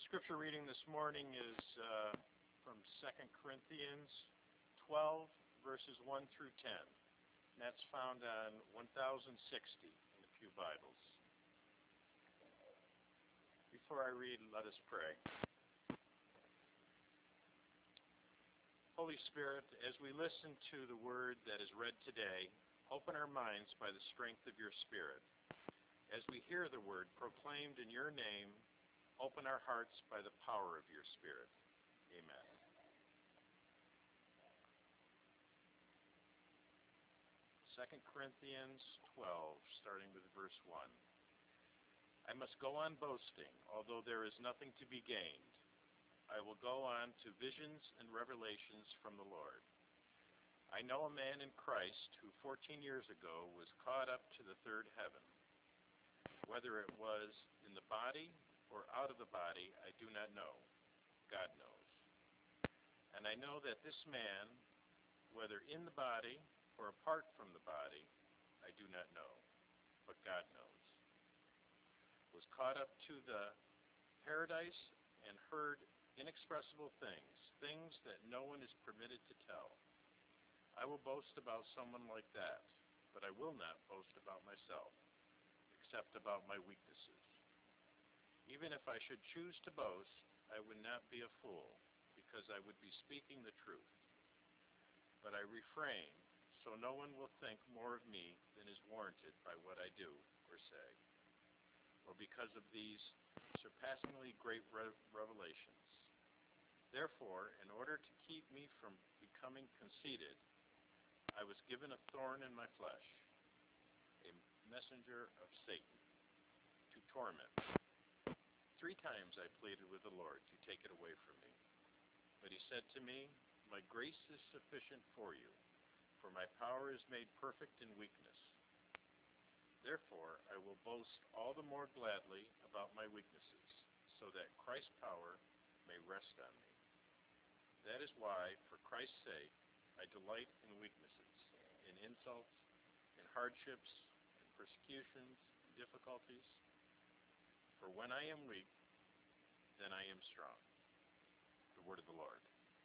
Scripture reading this morning is from 2 Corinthians 12, verses 1 through 10. And that's found on 1060 in the Pew Bibles. Before I read, let us pray. Holy Spirit, as we listen to the word that is read today, open our minds by the strength of your Spirit. As we hear the word proclaimed in your name, open our hearts by the power of your Spirit. Amen. Second Corinthians 12, starting with verse 1. I must go on boasting, although there is nothing to be gained. I will go on to visions and revelations from the Lord. I know a man in Christ who 14 years ago was caught up to the third heaven. Whether it was in the body or out of the body, I do not know. God knows. And I know that this man, whether in the body or apart from the body, I do not know, but God knows, was caught up to the paradise and heard inexpressible things that no one is permitted to tell. I will boast about someone like that, but I will not boast about myself, except about my weaknesses. Even if I should choose to boast, I would not be a fool, because I would be speaking the truth. But I refrain, so no one will think more of me than is warranted by what I do or say, or because of these surpassingly great revelations. Therefore, in order to keep me from becoming conceited, I was given a thorn in my flesh, a messenger of Satan, to torment me. 3 times I pleaded with the Lord to take it away from me. But he said to me, my grace is sufficient for you, for my power is made perfect in weakness. Therefore, I will boast all the more gladly about my weaknesses, so that Christ's power may rest on me. That is why, for Christ's sake, I delight in weaknesses, in insults, in hardships, in persecutions, in difficulties. For when I am weak, then I am strong. The word of the Lord.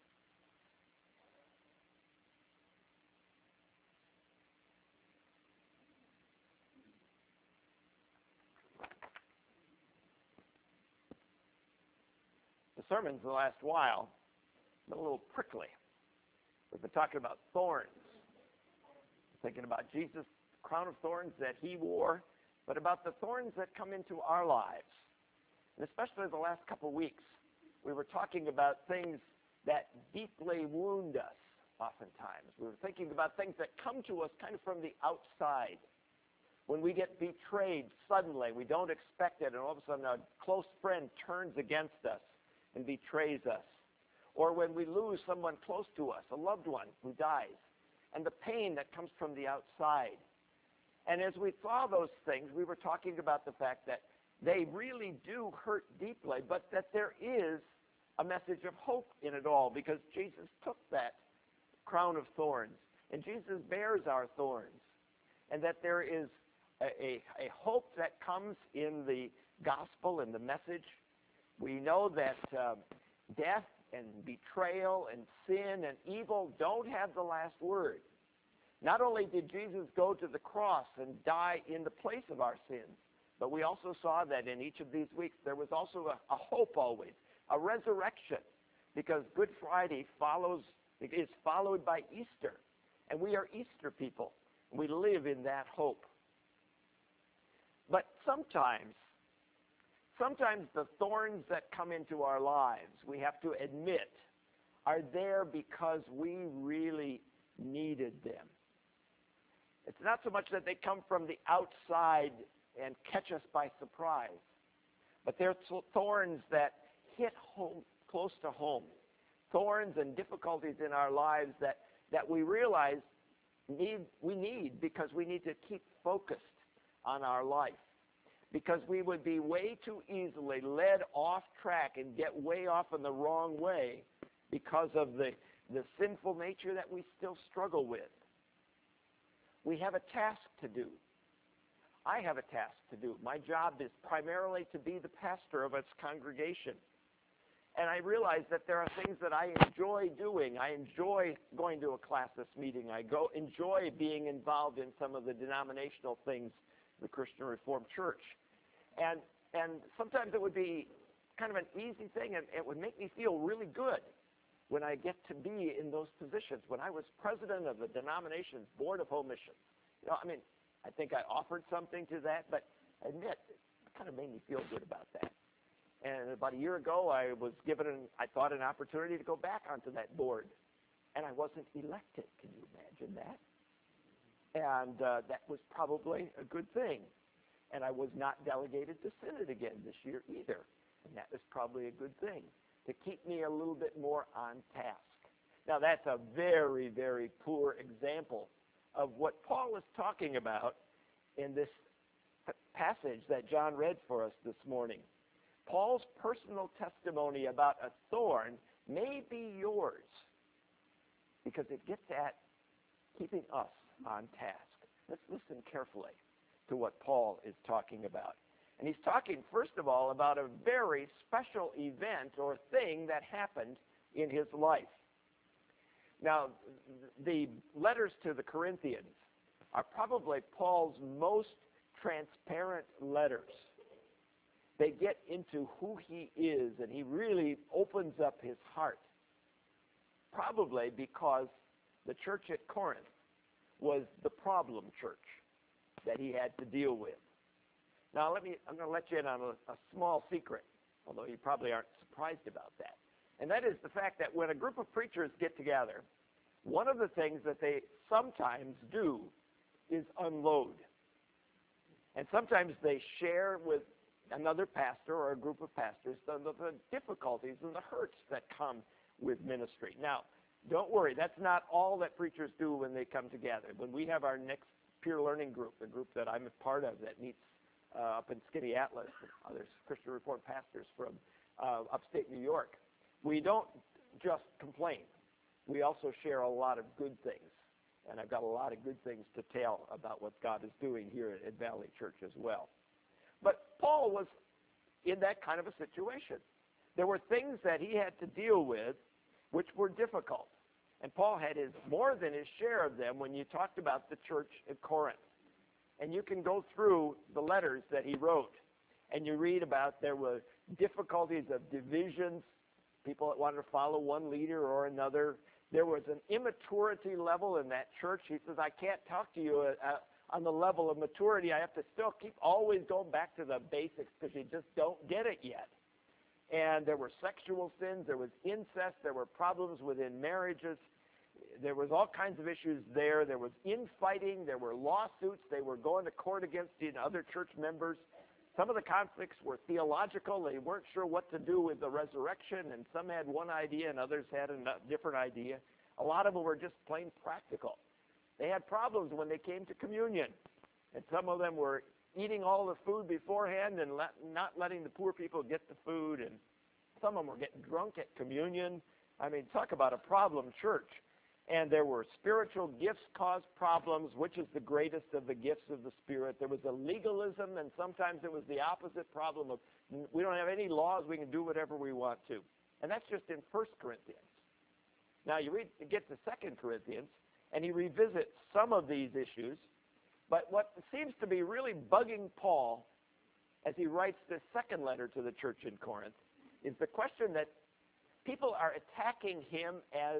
The sermons the last while have been a little prickly. We've been talking about thorns, thinking about Jesus' crown of thorns that he wore, but about the thorns that come into our lives. And especially the last couple of weeks, we were talking about things that deeply wound us oftentimes. We were thinking about things that come to us kind of from the outside. When we get betrayed suddenly, we don't expect it, and all of a sudden a close friend turns against us and betrays us. Or when we lose someone close to us, a loved one who dies, and the pain that comes from the outside. And as we saw those things, we were talking about the fact that they really do hurt deeply, but that there is a message of hope in it all, because Jesus took that crown of thorns, and Jesus bears our thorns, and that there is a hope that comes in the gospel and the message. We know that death and betrayal and sin and evil don't have the last word. Not only did Jesus go to the cross and die in the place of our sins, but we also saw that in each of these weeks there was also a hope always, a resurrection, because Good Friday is followed by Easter, and we are Easter people. We live in that hope. But sometimes the thorns that come into our lives, we have to admit, are there because we really needed them. It's not so much that they come from the outside and catch us by surprise, but they're thorns that hit home, close to home. Thorns and difficulties in our lives that we realize we need because we need to keep focused on our life. Because we would be way too easily led off track and get way off in the wrong way because of the sinful nature that we still struggle with. We have a task to do. I have a task to do. My job is primarily to be the pastor of its congregation. And I realized that there are things that I enjoy doing. I enjoy going to a classis meeting. I enjoy being involved in some of the denominational things, the Christian Reformed Church. And sometimes it would be kind of an easy thing, and it would make me feel really good when I get to be in those positions. When I was president of the denomination's Board of Home Missions, I think I offered something to that, but I admit, it kind of made me feel good about that. And about a year ago, I was given, I thought, an opportunity to go back onto that board. And I wasn't elected. Can you imagine that? And that was probably a good thing. And I was not delegated to Synod again this year either. And that was probably a good thing to keep me a little bit more on task. Now, that's a very, very poor example of what Paul is talking about in this passage that John read for us this morning. Paul's personal testimony about a thorn may be yours because it gets at keeping us on task. Let's listen carefully to what Paul is talking about. And he's talking, first of all, about a very special event or thing that happened in his life. Now, the letters to the Corinthians are probably Paul's most transparent letters. They get into who he is, and he really opens up his heart. Probably because the church at Corinth was the problem church that he had to deal with. Now, I'm going to let you in on a small secret, although you probably aren't surprised about that. And that is the fact that when a group of preachers get together, one of the things that they sometimes do is unload. And sometimes they share with another pastor or a group of pastors the difficulties and the hurts that come with ministry. Now, don't worry, that's not all that preachers do when they come together. When we have our next peer learning group, a group that I'm a part of that meets up in Skaneateles, there's Christian Reformed pastors from upstate New York, we don't just complain. We also share a lot of good things. And I've got a lot of good things to tell about what God is doing here at Valley Church as well. But Paul was in that kind of a situation. There were things that he had to deal with which were difficult. And Paul had more than his share of them when you talked about the church at Corinth. And you can go through the letters that he wrote, and you read about there were difficulties of divisions, people that wanted to follow one leader or another. There was an immaturity level in that church. He says, I can't talk to you on the level of maturity. I have to still keep always going back to the basics because you just don't get it yet. And there were sexual sins. There was incest. There were problems within marriages. There was all kinds of issues there. There was infighting. There were lawsuits. They were going to court against other church members. Some of the conflicts were theological. They weren't sure what to do with the resurrection, and some had one idea and others had a different idea. A lot of them were just plain practical. They had problems when they came to communion, and some of them were eating all the food beforehand and not letting the poor people get the food, and some of them were getting drunk at communion. I mean, talk about a problem church. And there were spiritual gifts caused problems, which is the greatest of the gifts of the Spirit. There was a legalism, and sometimes it was the opposite problem of we don't have any laws, we can do whatever we want to. And that's just in 1 Corinthians. Now you get to 2 Corinthians, and he revisits some of these issues. But what seems to be really bugging Paul as he writes this second letter to the church in Corinth is the question that people are attacking him as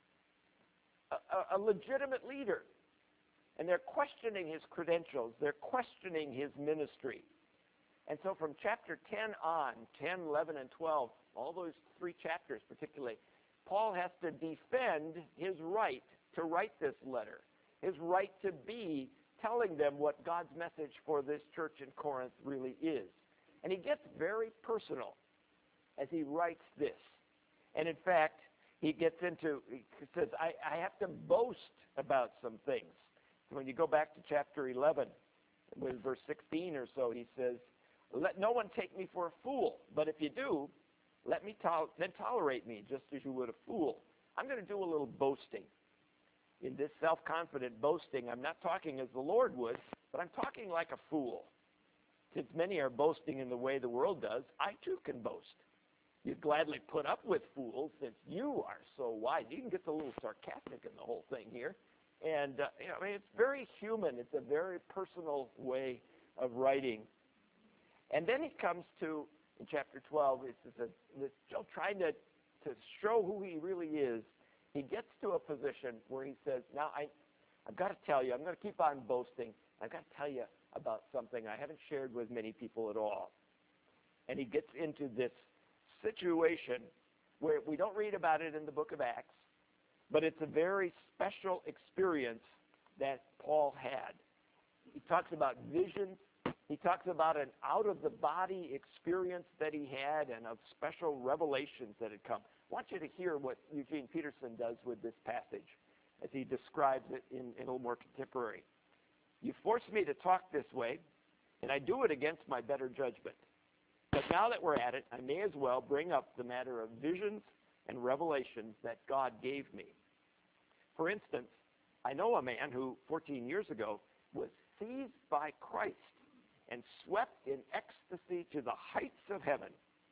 a legitimate leader. And they're questioning his credentials. They're questioning his ministry. And so from chapter 10 on, 10, 11, and 12, all those three chapters particularly, Paul has to defend his right to write this letter, his right to be telling them what God's message for this church in Corinth really is. And he gets very personal as he writes this. And in fact, he says, I have to boast about some things. So when you go back to chapter 11, with verse 16 or so, he says, let no one take me for a fool, but if you do, let me then tolerate me, just as you would a fool. I'm going to do a little boasting. In this self-confident boasting, I'm not talking as the Lord would, but I'm talking like a fool. Since many are boasting in the way the world does, I too can boast. You'd gladly put up with fools since you are so wise. You can get a little sarcastic in the whole thing here. And, I mean, it's very human. It's a very personal way of writing. And then he comes to, in chapter 12, it's still trying to show who he really is. He gets to a position where he says, now I've got to tell you, I'm going to keep on boasting. I've got to tell you about something I haven't shared with many people at all. And he gets into this situation where we don't read about it in the book of Acts, but it's a very special experience that Paul had. He talks about visions. He talks about an out-of-the-body experience that he had and of special revelations that had come. I want you to hear what Eugene Peterson does with this passage as he describes it in a little more contemporary. You force me to talk this way, and I do it against my better judgment. But now that we're at it, I may as well bring up the matter of visions and revelations that God gave me. For instance, I know a man who 14 years ago was seized by Christ and swept in ecstasy to the heights of heaven.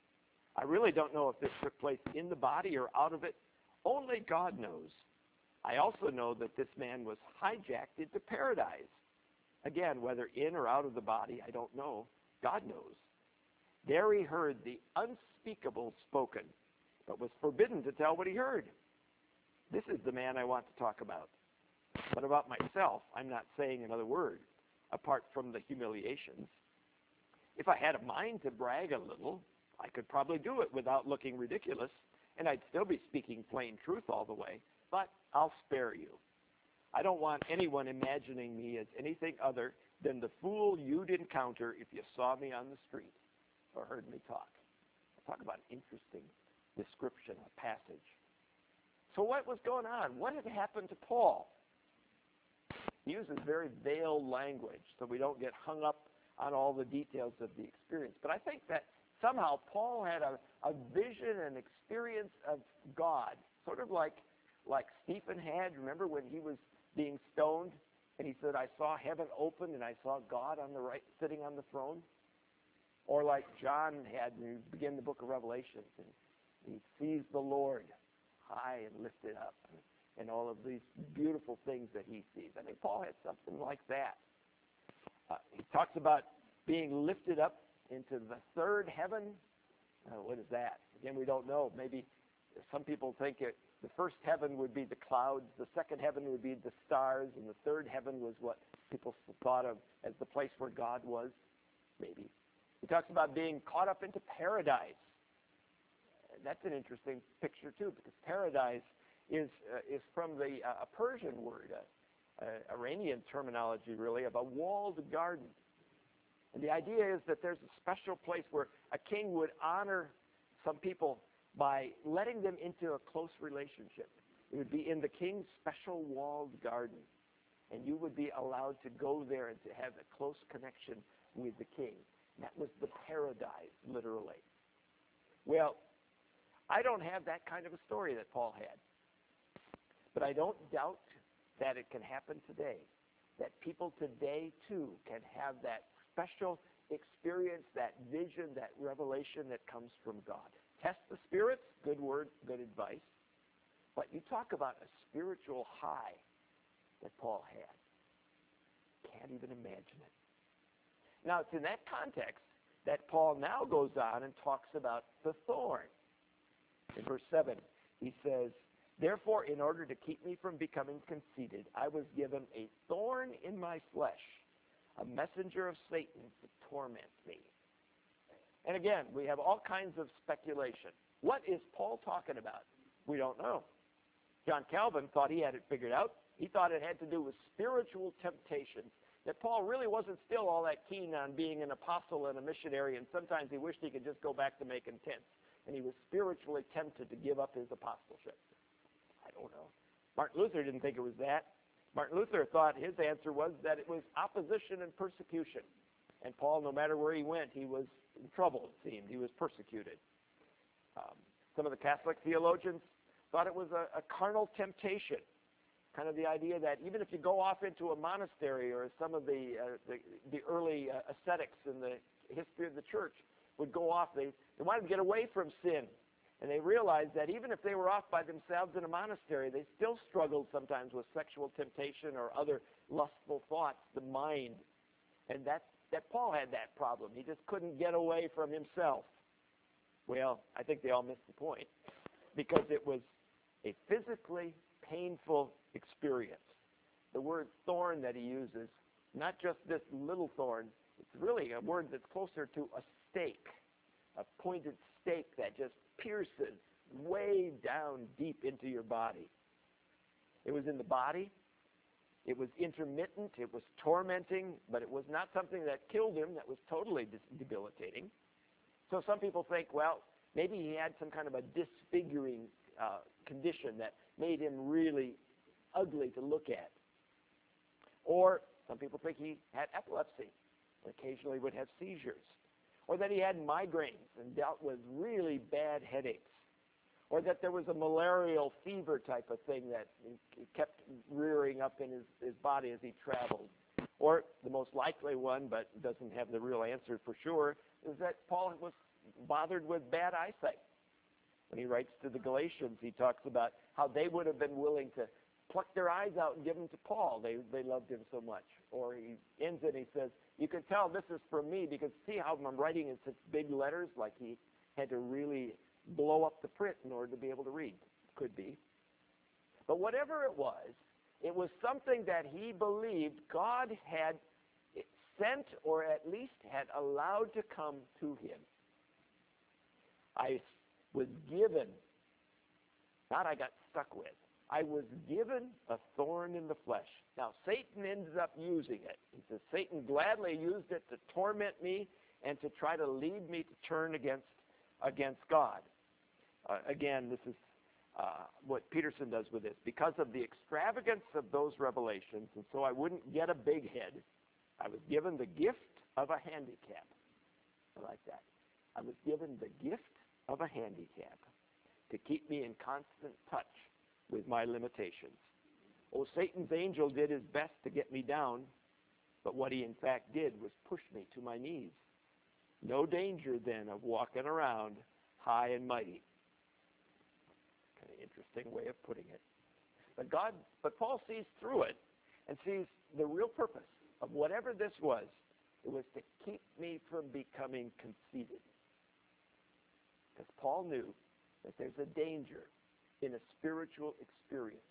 I really don't know if this took place in the body or out of it. Only God knows. I also know that this man was hijacked into paradise. Again, whether in or out of the body, I don't know. God knows. There he heard the unspeakable spoken, but was forbidden to tell what he heard. This is the man I want to talk about. But about myself, I'm not saying another word, apart from the humiliations. If I had a mind to brag a little, I could probably do it without looking ridiculous, and I'd still be speaking plain truth all the way, but I'll spare you. I don't want anyone imagining me as anything other than the fool you'd encounter if you saw me on the street or heard me talk. Talk about an interesting description, a passage. So what was going on? What had happened to Paul? He uses very veiled language, so we don't get hung up on all the details of the experience. But I think that somehow Paul had a vision and experience of God, sort of like Stephen had. Remember when he was being stoned, and he said, I saw heaven open, and I saw God on the right, sitting on the throne? Or like John had when he began the book of Revelations, and he sees the Lord high and lifted up, and all of these beautiful things that he sees. I think Paul had something like that. He talks about being lifted up into the third heaven. What is that? Again, we don't know. Maybe some people think the first heaven would be the clouds, the second heaven would be the stars, and the third heaven was what people thought of as the place where God was, maybe. He talks about being caught up into paradise. That's an interesting picture, too, because paradise is from the Persian word, Iranian terminology, really, of a walled garden. And the idea is that there's a special place where a king would honor some people by letting them into a close relationship. It would be in the king's special walled garden, and you would be allowed to go there and to have a close connection with the king. That was the paradise, literally. Well, I don't have that kind of a story that Paul had. But I don't doubt that it can happen today, that people today, too, can have that special experience, that vision, that revelation that comes from God. Test the spirits, good word, good advice. But you talk about a spiritual high that Paul had. Can't even imagine it. Now, it's in that context that Paul now goes on and talks about the thorn. In verse 7, he says, therefore, in order to keep me from becoming conceited, I was given a thorn in my flesh, a messenger of Satan to torment me. And again, we have all kinds of speculation. What is Paul talking about? We don't know. John Calvin thought he had it figured out. He thought it had to do with spiritual temptations, that Paul really wasn't still all that keen on being an apostle and a missionary, and sometimes he wished he could just go back to making tents. And he was spiritually tempted to give up his apostleship. I don't know. Martin Luther didn't think it was that. Martin Luther thought his answer was that it was opposition and persecution. And Paul, no matter where he went, he was in trouble, it seemed. He was persecuted. Some of the Catholic theologians thought it was a carnal temptation. Kind of the idea that even if you go off into a monastery, or some of the early ascetics in the history of the church would go off, they wanted to get away from sin. And they realized that even if they were off by themselves in a monastery, they still struggled sometimes with sexual temptation or other lustful thoughts, the mind. And that Paul had that problem. He just couldn't get away from himself. Well, I think they all missed the point, because it was a physically painful experience. The word thorn that he uses, not just this little thorn, it's really a word that's closer to a stake, a pointed stake that just pierces way down deep into your body. It was in the body. It was intermittent. It was tormenting, but it was not something that killed him. That was totally debilitating. So some people think, well, maybe he had some kind of a disfiguring condition that made him really ugly to look at. Or some people think he had epilepsy, and occasionally would have seizures. Or that he had migraines and dealt with really bad headaches. Or that there was a malarial fever type of thing that kept rearing up in his body as he traveled. Or the most likely one, but doesn't have the real answer for sure, is that Paul was bothered with bad eyesight. When he writes to the Galatians, he talks about how they would have been willing to pluck their eyes out and give them to Paul. They loved him so much. Or he ends it and he says, you can tell this is from me, because see how I'm writing in such big letters, like he had to really blow up the print in order to be able to read. Could be. But whatever it was something that he believed God had sent, or at least had allowed to come to him. I was given, not I got stuck with. I was given a thorn in the flesh. Now, Satan ends up using it. He says, Satan gladly used it to torment me and to try to lead me to turn against God. Again, this is what Peterson does with this. Because of the extravagance of those revelations, and so I wouldn't get a big head, I was given the gift of a handicap. I like that. I was given the gift of a handicap to keep me in constant touch with my limitations. Oh, Satan's angel did his best to get me down, but what he in fact did was push me to my knees. No danger then of walking around high and mighty. Kind of interesting way of putting it. But Paul sees through it and sees the real purpose of whatever this was. It was to keep me from becoming conceited. Because Paul knew that there's a danger in a spiritual experience.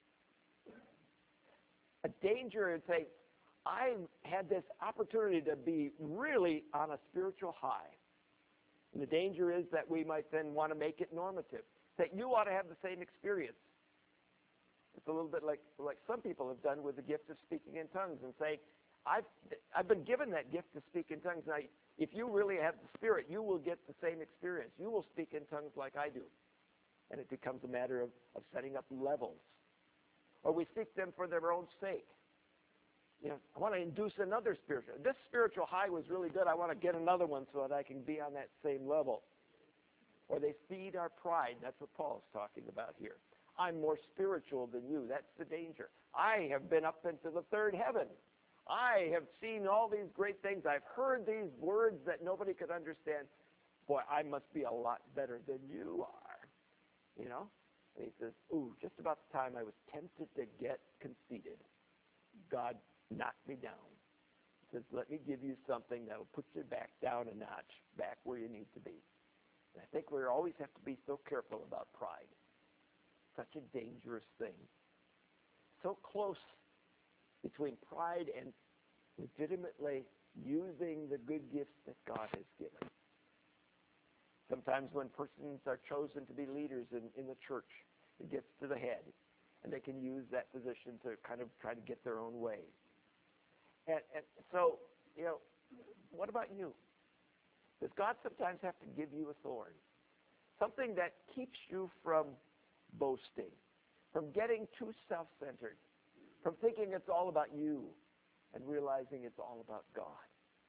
A danger in saying, I had this opportunity to be really on a spiritual high. And the danger is that we might then want to make it normative. That you ought to have the same experience. It's a little bit like some people have done with the gift of speaking in tongues and say, I've been given that gift to speak in tongues. Now, if you really have the Spirit, you will get the same experience. You will speak in tongues like I do. And it becomes a matter of setting up levels. Or we seek them for their own sake. You know, I want to induce another spiritual. This spiritual high was really good. I want to get another one so that I can be on that same level. Or they feed our pride. That's what Paul's talking about here. I'm more spiritual than you. That's the danger. I have been up into the third heaven. I have seen all these great things. I've heard these words that nobody could understand. Boy, I must be a lot better than you are. You know? And he says, ooh, just about the time I was tempted to get conceited, God knocked me down. He says, let me give you something that will put you back down a notch, back where you need to be. And I think we always have to be so careful about pride. Such a dangerous thing. So close between pride and legitimately using the good gifts that God has given. Sometimes when persons are chosen to be leaders in the church, it gets to the head, and they can use that position to kind of try to get their own way. And so, you know, what about you? Does God sometimes have to give you a thorn? Something that keeps you from boasting, from getting too self-centered, from thinking it's all about you and realizing it's all about God.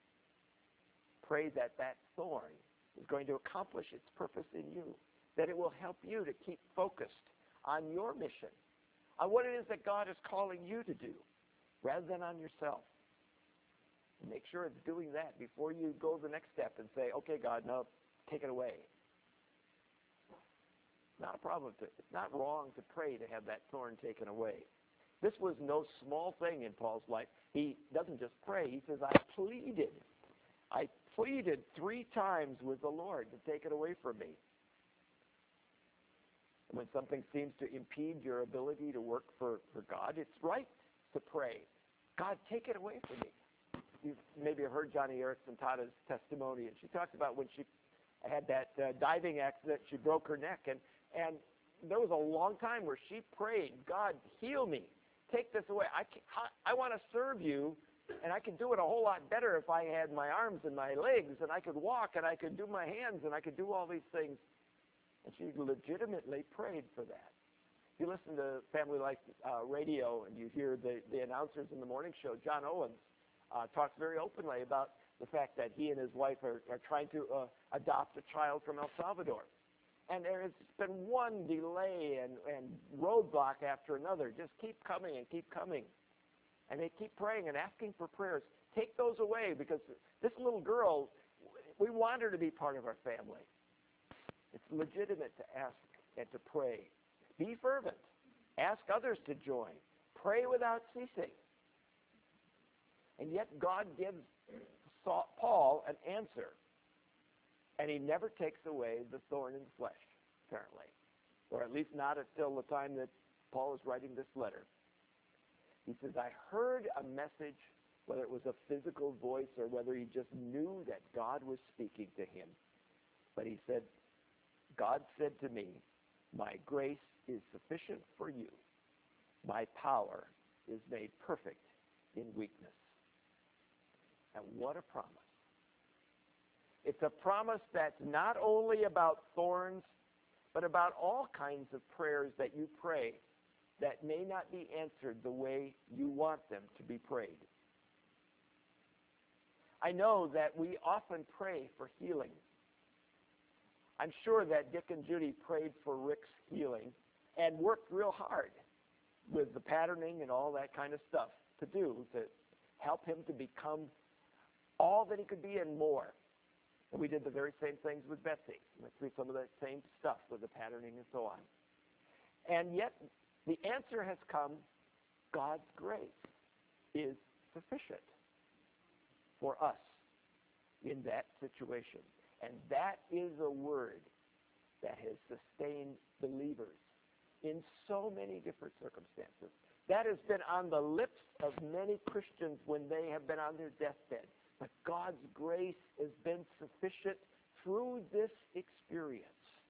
Pray that that thorn is going to accomplish its purpose in you, that it will help you to keep focused on your mission, on what it is that God is calling you to do, rather than on yourself. And make sure it's doing that before you go the next step and say, okay, God, no, take it away. Not a problem. It's not wrong to pray to have that thorn taken away. This was no small thing in Paul's life. He doesn't just pray. He says, I pleaded 3 times with the Lord to take it away from me. When something seems to impede your ability to work for God, it's right to pray, God, take it away from me. You maybe have heard Johnny Erickson Tada's testimony, and she talked about when she had that diving accident, she broke her neck, and there was a long time where she prayed, God, heal me, take this away. I want to serve you, and I could do it a whole lot better if I had my arms and my legs, and I could walk, and I could do my hands, and I could do all these things. And she legitimately prayed for that. If you listen to Family Life Radio and you hear the announcers in the morning show, John Owens talks very openly about the fact that he and his wife are trying to adopt a child from El Salvador. And there has been one delay and roadblock after another. Just keep coming and keep coming. And they keep praying and asking for prayers. Take those away, because this little girl, we want her to be part of our family. It's legitimate to ask and to pray. Be fervent. Ask others to join. Pray without ceasing. And yet God gives Paul an answer. And he never takes away the thorn in the flesh, apparently. Or at least not until the time that Paul is writing this letter. He says, I heard a message, whether it was a physical voice or whether he just knew that God was speaking to him. But he said, God said to me, my grace is sufficient for you. My power is made perfect in weakness. And what a promise. It's a promise that's not only about thorns, but about all kinds of prayers that you pray that may not be answered the way you want them to be prayed. I know that we often pray for healing. I'm sure that Dick and Judy prayed for Rick's healing and worked real hard with the patterning and all that kind of stuff to help him to become all that he could be and more. And we did the very same things with Betsy. We went through some of that same stuff with the patterning and so on. And yet, the answer has come, God's grace is sufficient for us in that situation. And that is a word that has sustained believers in so many different circumstances. That has been on the lips of many Christians when they have been on their deathbed. But God's grace has been sufficient through this experience.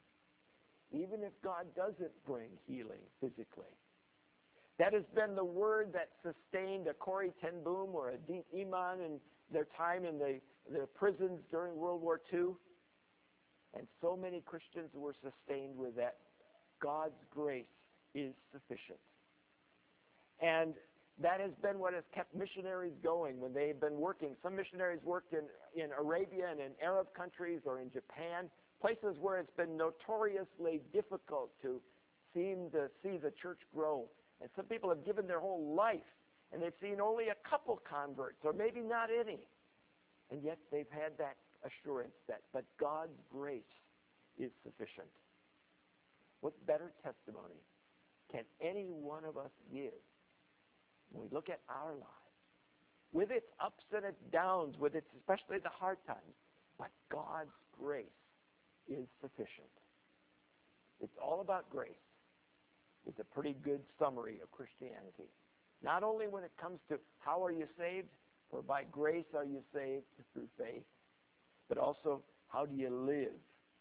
Even if God doesn't bring healing physically. That has been the word that sustained a Corrie ten Boom or a Deep Iman in their time in the prisons during World War II. And so many Christians were sustained with that. God's grace is sufficient. And that has been what has kept missionaries going when they've been working. Some missionaries worked in Arabia and in Arab countries or in Japan, places where it's been notoriously difficult to seem to see the church grow. And some people have given their whole life, and they've seen only a couple converts, or maybe not any. And yet they've had that assurance that, but God's grace is sufficient. What better testimony can any one of us give when we look at our lives, with its ups and its downs, with its especially the hard times, but God's grace is sufficient. It's all about grace. It's a pretty good summary of Christianity. Not only when it comes to how are you saved, for by grace are you saved through faith, but also how do you live?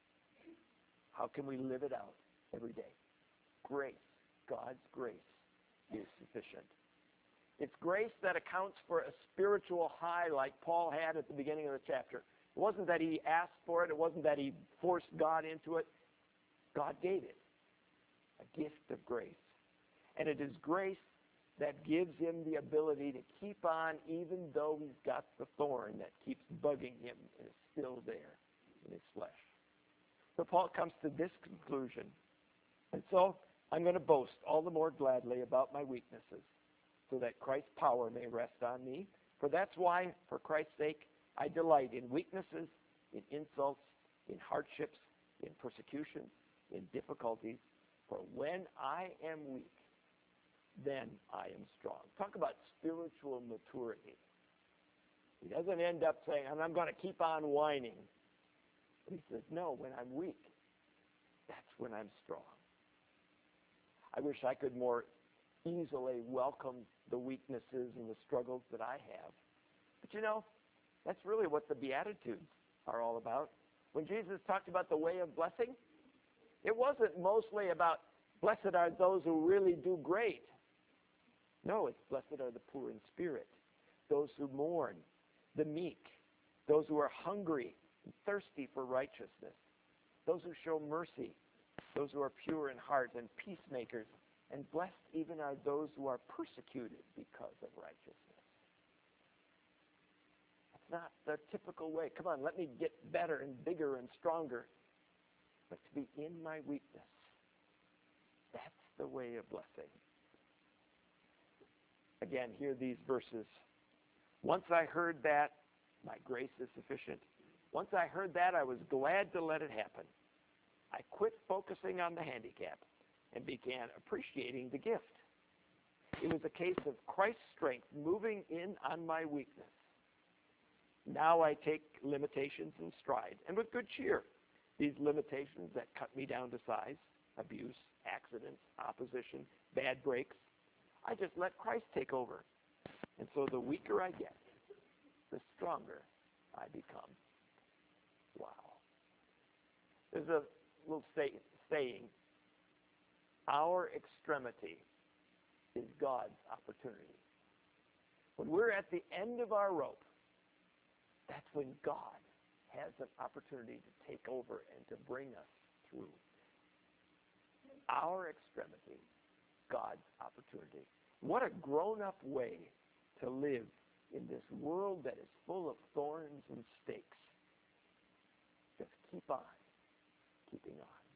How can we live it out every day? Grace, God's grace is sufficient. It's grace that accounts for a spiritual high like Paul had at the beginning of the chapter. It wasn't that he asked for it. It wasn't that he forced God into it. God gave it, a gift of grace. And it is grace that gives him the ability to keep on even though he's got the thorn that keeps bugging him and is still there in his flesh. So Paul comes to this conclusion. And so I'm going to boast all the more gladly about my weaknesses, so that Christ's power may rest on me. For that's why, for Christ's sake, I delight in weaknesses, in insults, in hardships, in persecutions, in difficulties, for when I am weak, then I am strong. Talk about spiritual maturity. He doesn't end up saying, and I'm going to keep on whining. But he says, no, when I'm weak, that's when I'm strong. I wish I could more easily welcome the weaknesses and the struggles that I have. But you know, that's really what the Beatitudes are all about. When Jesus talked about the way of blessing, it wasn't mostly about blessed are those who really do great. No, it's blessed are the poor in spirit, those who mourn, the meek, those who are hungry and thirsty for righteousness, those who show mercy, those who are pure in heart and peacemakers, and blessed even are those who are persecuted because of righteousness. That's not the typical way. Come on, let me get better and bigger and stronger. But to be in my weakness, that's the way of blessing. Again, hear these verses. Once I heard that, my grace is sufficient. Once I heard that, I was glad to let it happen. I quit focusing on the handicap and began appreciating the gift. It was a case of Christ's strength moving in on my weakness. Now I take limitations in stride, and with good cheer. These limitations that cut me down to size, abuse, accidents, opposition, bad breaks, I just let Christ take over. And so the weaker I get, the stronger I become. Wow. There's a little saying, our extremity is God's opportunity. When we're at the end of our rope, that's when God has an opportunity to take over and to bring us through. Our extremity, God's opportunity. What a grown-up way to live in this world that is full of thorns and stakes. Just keep on keeping on.